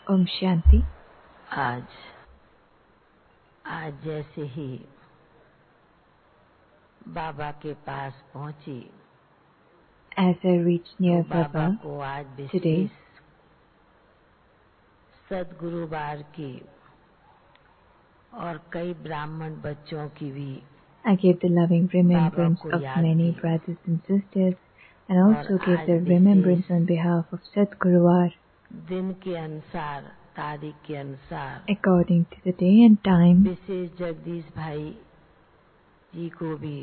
Om Shanti. आज जैसे ही बाबा के पास पहुंची, As I reached near तो बाबा Baba को आज today, विशेष सद्गुरुवार की और कई ब्राह्मण बच्चों की भी I gave the loving remembrance बाबा को of याद many की brothers and sisters, and also और gave आज the remembrance on behalf of Sadguruvar दिन के अनुसार, तारीख के अनुसार according to the day and time. विशेष जगदीश भाई जी को भी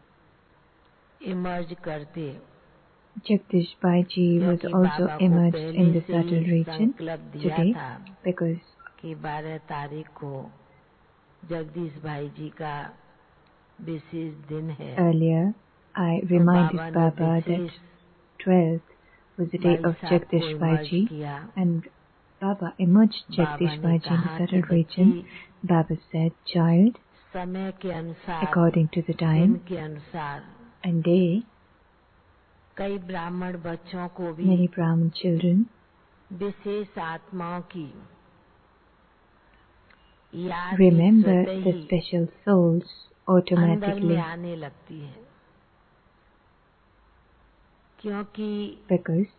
इमर्ज करते, Jagdish Bhai Ji was क्योंकि also बाबा को emerged पहले in the से ही subtle region संकल्प दिया today था because कि 12 तारीख को जगदीश भाई जी का विशेष दिन है। earlier I तो reminded बाबा ने Baba that wishes 12th was the day भाई of साहब को Jagdish Bhai इमर्ज Ji, किया। and Baba emerged Baba Jagdish ने Bhai Ji in the कहा कि subtle बच्ची region. Baba said, child, समय के अनुसार, according to the दिन time के अनुसार and day, कई ब्राह्मण बच्चों को भी many Brahmin children विशेष आत्माओं की याद भी remember स्वतः the ही special souls अंदर में automatically आने लगती है, क्योंकि because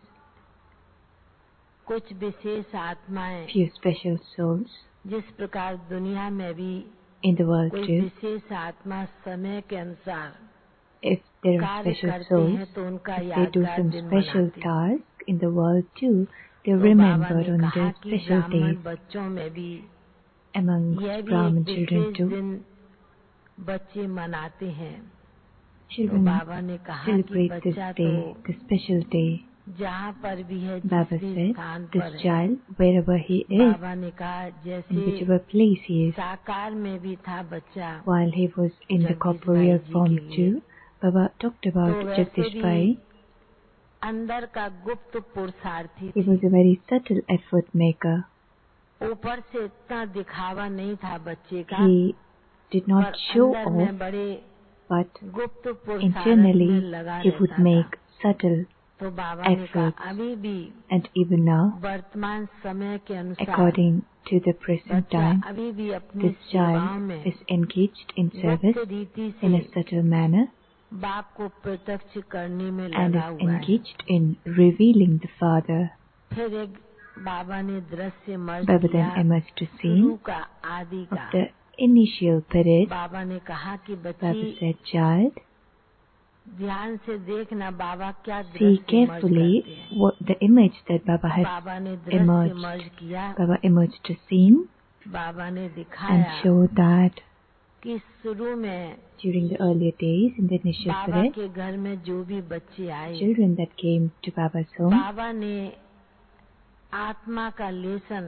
कुछ विशेष आत्माएं few special souls जिस प्रकार दुनिया में भी in the world कोई too, विशेष आत्मा समय के अनुसार if there are कार्य special करते souls, हैं तो उनका if they do यादगार some दिन special मनाते हैं। task in the world too, they're तो बाबा remembered ने on कहा their कि special ब्राह्मण days बच्चों में भी amongst यह भी Brahmin एक children विशेष too. दिन बच्चे मनाते हैं। तो Children बाबा ने कहा कि celebrate this बच्चा day, तो the special day. जहाँ पर भी है, Baba जिस भी said, स्थान this पर है, child, wherever he is, बाबा ने कहा in जैसे whichever place he is, साकार में भी था बच्चा while he was in the Jagdish corporeal भाई जी form के लिए, too, Baba talked about तो वैसे Jagdish भी Bhai. अंदर का गुप्त पुरुषार्थी He was थी। a very subtle effort maker. ऊपर से इतना दिखावा नहीं था बच्चे का, He did not पर show अंदर off, में बड़े but गुप्त पुरुषार्थ में internally लगा he would रहता था। make subtle तो बाबा ने कहा efforts, अभी भी and even now, वर्तमान समय के अनुसार according to the present बच्चा time, अभी भी अपनी this सेवाओं child में is engaged in गुप्त service रीति in से a subtle manner बाप को प्रत्यक्ष करने में and लगा is हुआ है। engaged in revealing the Father. फिर एक बाबा ने दृश्य मर्ज Baba किया then emerged to शुरू scene का, आदि of का। the initial period. बाबा ने कहा कि Baba बच्ची said, child, ध्यान से देखना बाबा क्या see दृश्य मर्ज carefully करते हैं। what the image that Baba has बाबा ने दृश्य emerged. मर्ज किया। Baba emerged to scene बाबा ने and दिखाया showed that कि शुरू में during the earlier days in the initial Baba period, के घर में जो भी बच्चे आए, children that came to Baba's home, बाबा ने आत्मा का लेसन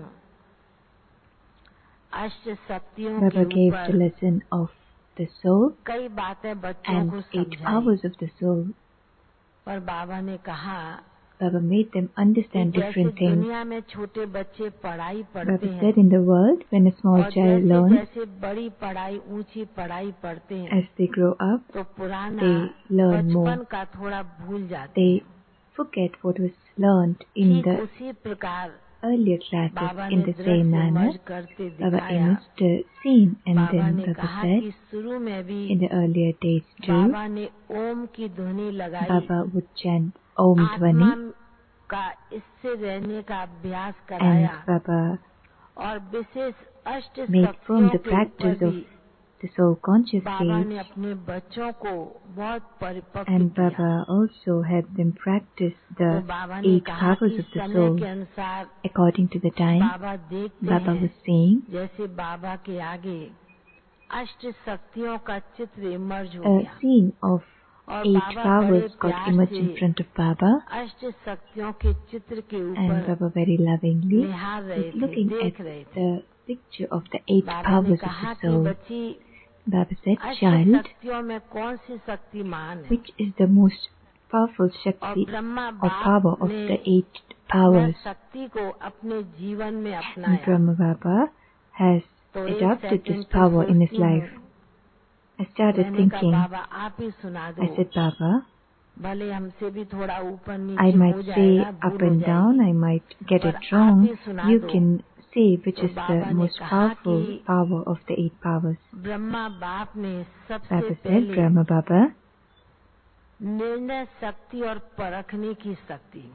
अष्ट शक्तियों के Baba gave the ऊपर lesson of the soul कई बातें बच्चों and को 8 समझाई, powers of the soul. पर बाबा ने कहा Baba made them कि understand जैसे different things. दुनिया में छोटे बच्चे पढ़ाई पढ़ते Baba हैं said in the world, when a small और child जैसे learns, जैसे बड़ी पढ़ाई, ऊंची पढ़ाई पढ़ते हैं as they grow up, तो पुराना they learn more. बचपन का थोड़ा भूल जाते They हैं। forget what was learned in ठीक the उसी प्रकार earlier classes. बाबा In ने the same दृश्य manner, मर्ज करते Baba दिखाया। imaged the scene, and Baba then ने Baba कहा said, कि शुरू में भी in the earlier days too, बाबा ने ओम की ध्वनि लगाई, Baba would chant Om Dhvani, आत्मा का इससे रहने का अभ्यास and कराया Baba और विशेष अष्ट made firm शक्तियों the के ऊपर practice भी of the soul conscious Baba stage, ने अपने बच्चों को बहुत परिपक्व and किया। Baba also had them practice तो the बाबा ने 8 कहा powers कि of the समय soul के अनुसार according to the time. बाबा देखते Baba हैं was saying, जैसे बाबा के आगे अष्ट शक्तियों का चित्र इमर्ज हो a गया scene of और 8 बाबा बड़े powers got प्यार emerged से in front of Baba, अष्ट शक्तियों के चित्र के and ऊपर Baba very lovingly निहार रहे was थे, looking at देख रहे थे। the picture of the 8 बाबा ने powers of कहा the कि soul. बच्ची Baba said, अष्ट child, शक्तियों में कौन सी शक्ति महान है? which is the most powerful और Shakti ब्रह्मा or power बाप of ने the 8 वह powers? शक्ति को अपने जीवन में And अपनाया। Brahma Baba has तो एक adopted this सेकंड तो power in his सोचती हूँ, life. I started मैंने कहा thinking, बाबा आप ही सुना I दो said, Baba, भले हमसे भी थोड़ा ऊपर I नीचे हो might say जाएगा, up भूल हो and down, जाएगी, I might get पर it आप wrong. ही सुना You दो। can say which तो is the बाबा ने most कहा powerful कि power of the 8 powers. Brahma बाप ने सबसे Baba said, पहले Brahma Baba निर्णय शक्ति और परखने की शक्ति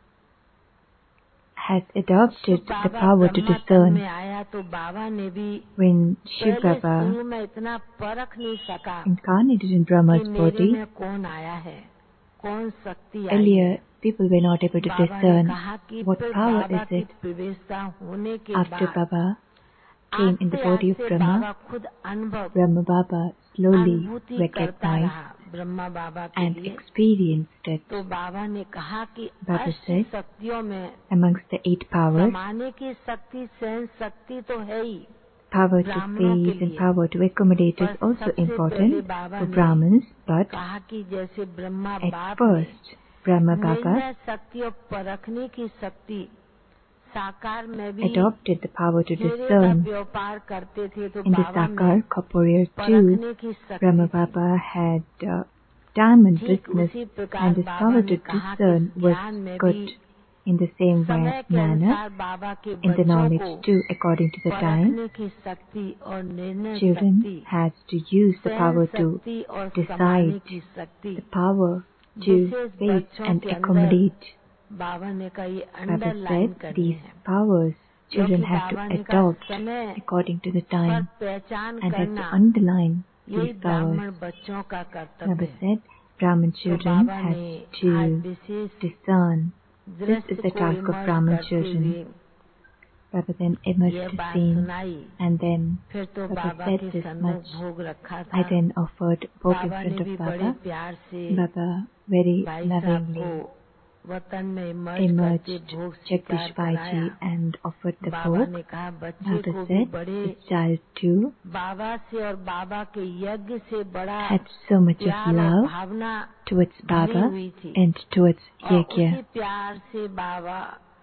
has adopted the Baba power to Brahma तन discern. में आया तो बाबा ने भी When Shiv पहले Baba शुरू में इतना परख नहीं सका incarnated in कि Brahma's मेरे body, में कौन आया है, कौन शक्ति आई earlier है। people were not able to Baba ने discern कहा कि what फिर power बाबा is की it. प्रवेशता होने के After बाद Baba came in the body of आस्ते Brahma, बाबा खुद अनुभव Brahma Baba slowly अनुभूति करता recognized रहा ब्रह्मा बाबा के and लिए। experienced it. तो बाबा ने कहा कि Baba अष्ट said, शक्तियों में amongst the 8 powers, समाने की शक्ति, सहन शक्ति तो है ही power to ब्राह्मणों के face and लिए, power to accommodate पर is also सबसे पहले important बाबा for ने Brahmins, but कहा कि जैसे ब्रह्मा at बाप ने first Brahma Baba निर्णय शक्ति और परखने की शक्ति साकार में भी adopted the power to हीरे का discern. व्यापार करते थे तो In the बाबा में Sakar corporeal too, परखने की Brahma शक्ति थी। Baba had diamond ठीक business, उसी प्रकार and his बाबा power ने to कहा कि discern was ज्ञान में good भी in the same समय के manner. अनुसार बाबा के In the बच्चों knowledge को too, according to the time, परखने की शक्ति और निर्णय children शक्ति, has to use the सहन power to शक्ति और समाने decide, की शक्ति the power to wishes face बच्चों and के अंदर accommodate. बाबा ने कहा ये Baba अंडरलाइन said करनी these है, powers children क्योंकि have to बाबा ने कहा adopt समय according to the पर time पहचान and have to करना underline यही these powers. ब्राह्मण बच्चों का कर्तव्य Baba है। said Brahmin तो children बाबा have ने to आज विशेष discern. This is दृश्य the को task of इमर्ज Brahmin करते children. हुए Baba then emerged यह the बात scene, सुनाई। and then फिर तो Baba बाबा said के this सन्मुख much. भोग रखा I था। then offered bhog in Baba front ने of भी बड़े Baba. प्यार से Baba very भाई साहब को lovingly वतन में इमर्ज करके emerged भोग Jagdish स्वीकार Bhaiji कराया। and offered the Baba bhog. ने कहा बच्चे Baba को भी said बड़े this child too बाबा से और बाबा के यज्ञ से बड़ा had so much of प्यार और love भावना towards भरी Baba हुई थी, and towards और उसी Yajna. प्यार से बाबा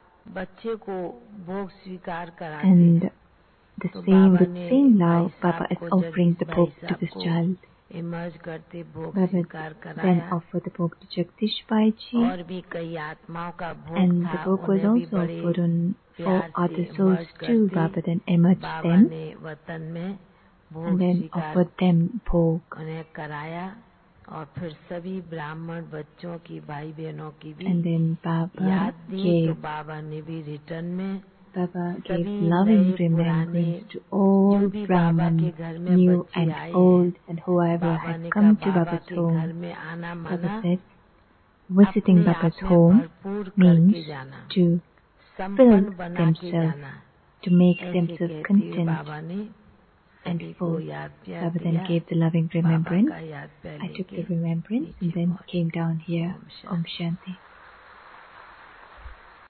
बच्चे को भोग स्वीकार कराते। And the तो same, बाबा with ने same भाई love, Baba साहब is को, offering the Jagdish bhog Bhai to Sahab this को child. इमर्ज करते भोग Baba स्वीकार then कराया। offered the bhog to Jagdish Bhaiji, और भी कई आत्माओं का भोग and था, the bhog was उन्हें भी also बड़े offered on 4 प्यार से other souls इमर्ज too. करते Baba then emerged Baba them ने वतन में भोग and then स्वीकार offered them bhog. उन्हें कराया। और फिर सभी ब्राह्मण बच्चों की, भाई बहनों की भी And then Baba याद दी। तो gave बाबा ने भी रिटर्न में Baba gave सभी loving नए पुराने remembrance to जो all भी बाबा के Brahmins, घर में new बच्चे and आए old, हैं, and whoever बाबा has ने come कहा to बाबा Baba's के घर home. में आना Baba माना said, visiting अपने Baba's आप में home भरपूर means करके जाना, to fill संपन्न बना के themselves, जाना, to make ऐसे themselves कहते हुए content बाबा ने and सभी full. को याद प्यार Baba then दिया। gave the loving Baba remembrance. का याद प्यार I took लेके the remembrance and नीचे then पहुंचे। came down here. Om Shanti. Om Shanti.